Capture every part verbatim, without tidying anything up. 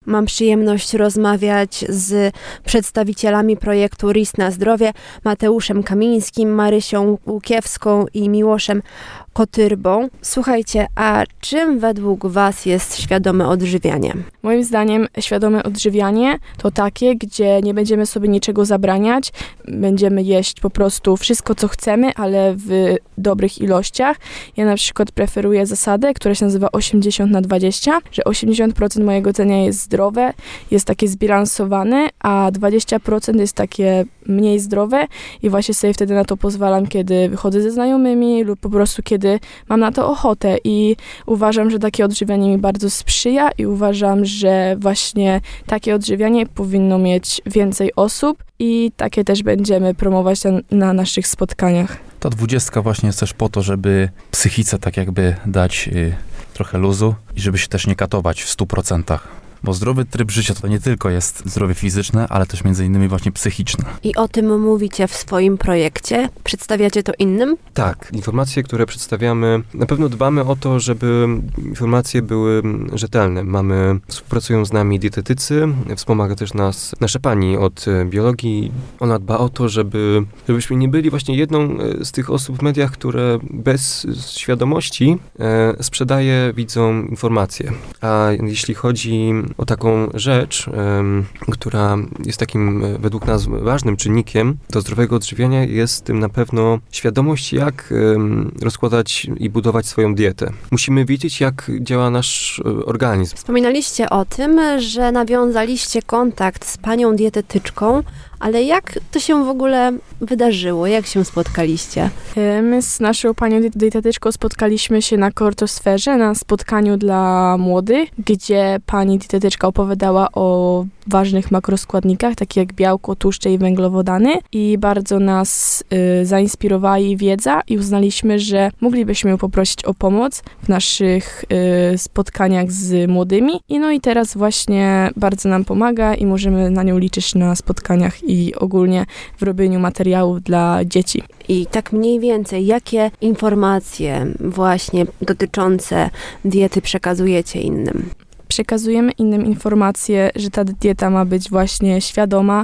Mam przyjemność rozmawiać z przedstawicielami projektu R I S na zdrowie, Mateuszem Kamińskim, Marysią Łukiewską i Miłoszem Kotyrbą. Słuchajcie, a czym według was jest świadome odżywianie? Moim zdaniem świadome odżywianie to takie, gdzie nie będziemy sobie niczego zabraniać, będziemy jeść po prostu wszystko, co chcemy, ale w dobrych ilościach. Ja na przykład preferuję zasadę, która się nazywa osiemdziesiąt na dwadzieścia, że osiemdziesiąt procent mojego jedzenia jest zdrowe, jest takie zbilansowane, a dwadzieścia procent jest takie mniej zdrowe i właśnie sobie wtedy na to pozwalam, kiedy wychodzę ze znajomymi lub po prostu kiedy mam na to ochotę i uważam, że takie odżywianie mi bardzo sprzyja i uważam, że właśnie takie odżywianie powinno mieć więcej osób i takie też będziemy promować na, na naszych spotkaniach. Ta dwudziestka właśnie jest też po to, żeby psychice tak jakby dać y, trochę luzu i żeby się też nie katować w stu procentach. Bo zdrowy tryb życia to nie tylko jest zdrowie fizyczne, ale też między innymi właśnie psychiczne. I o tym mówicie w swoim projekcie? Przedstawiacie to innym? Tak. Informacje, które przedstawiamy, na pewno dbamy o to, żeby informacje były rzetelne. Mamy, współpracują z nami dietetycy, wspomaga też nas nasza pani od biologii. Ona dba o to, żeby, żebyśmy nie byli właśnie jedną z tych osób w mediach, które bez świadomości e, sprzedaje widzom informacje. A jeśli chodzi o taką rzecz, um, która jest takim według nas ważnym czynnikiem do zdrowego odżywiania, jest tym na pewno świadomość, jak um, rozkładać i budować swoją dietę. Musimy wiedzieć, jak działa nasz organizm. Wspominaliście o tym, że nawiązaliście kontakt z panią dietetyczką, ale jak to się w ogóle wydarzyło? Jak się spotkaliście? My z naszą panią dietetyczką spotkaliśmy się na Kortosferze, na spotkaniu dla młodych, gdzie pani dietetyczka opowiadała o ważnych makroskładnikach, takich jak białko, tłuszcze i węglowodany i bardzo nas y, zainspirowała jej wiedza i uznaliśmy, że moglibyśmy ją poprosić o pomoc w naszych y, spotkaniach z młodymi i no i teraz właśnie bardzo nam pomaga i możemy na nią liczyć na spotkaniach i ogólnie w robieniu materiałów dla dzieci. I tak mniej więcej, jakie informacje właśnie dotyczące diety przekazujecie innym? Przekazujemy innym informacje, że ta dieta ma być właśnie świadoma,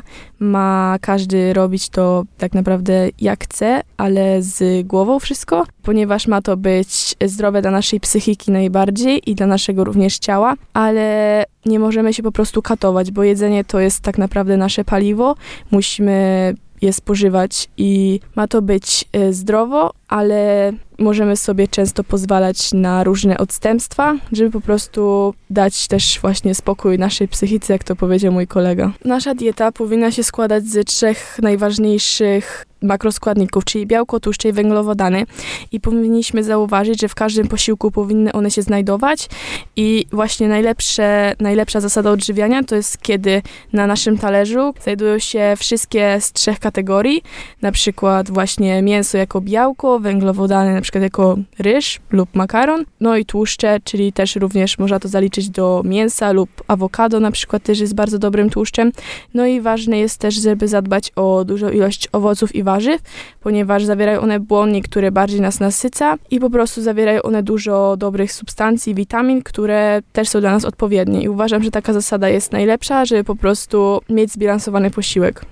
ma każdy robić to tak naprawdę jak chce, ale z głową wszystko, ponieważ ma to być zdrowe dla naszej psychiki najbardziej i dla naszego również ciała, ale nie możemy się po prostu katować, bo jedzenie to jest tak naprawdę nasze paliwo, musimy je spożywać i ma to być zdrowo, ale możemy sobie często pozwalać na różne odstępstwa, żeby po prostu dać też właśnie spokój naszej psychice, jak to powiedział mój kolega. Nasza dieta powinna się składać z trzech najważniejszych makroskładników, czyli białko, tłuszcze i węglowodany i powinniśmy zauważyć, że w każdym posiłku powinny one się znajdować i właśnie najlepsze, najlepsza zasada odżywiania to jest, kiedy na naszym talerzu znajdują się wszystkie z trzech kategorii, na przykład właśnie mięso jako białko, węglowodany na przykład jako ryż lub makaron, no i tłuszcze, czyli też również można to zaliczyć do mięsa lub awokado na przykład też jest bardzo dobrym tłuszczem. No i ważne jest też, żeby zadbać o dużą ilość owoców i warzyw, ponieważ zawierają one błonnik, który bardziej nas nasyca i po prostu zawierają one dużo dobrych substancji, witamin, które też są dla nas odpowiednie i uważam, że taka zasada jest najlepsza, żeby po prostu mieć zbilansowany posiłek.